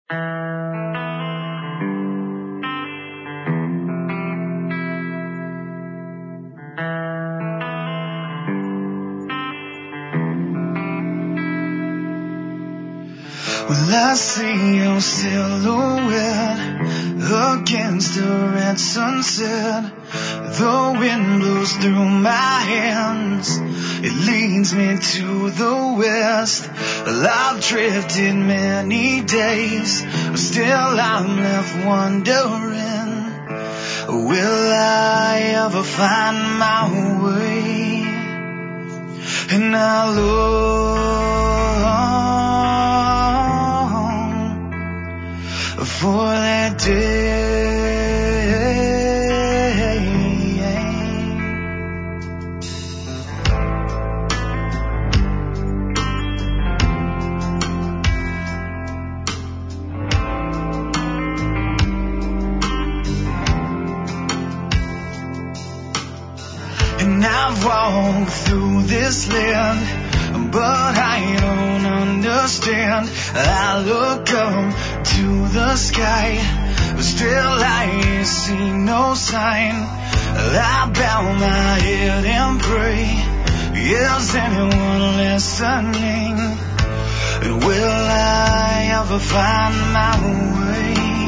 Well, I see your silhouette against the red sunset. The wind blows through my hands, it leads me to the west. Well, I've drifted many days, but still I'm left wondering, will I ever find my way? And I long for that day. And I've walked through this land, but I don't understand. I look up to the sky, but still I see no sign. I bow my head and pray, is anyone listening? And will I ever find my way?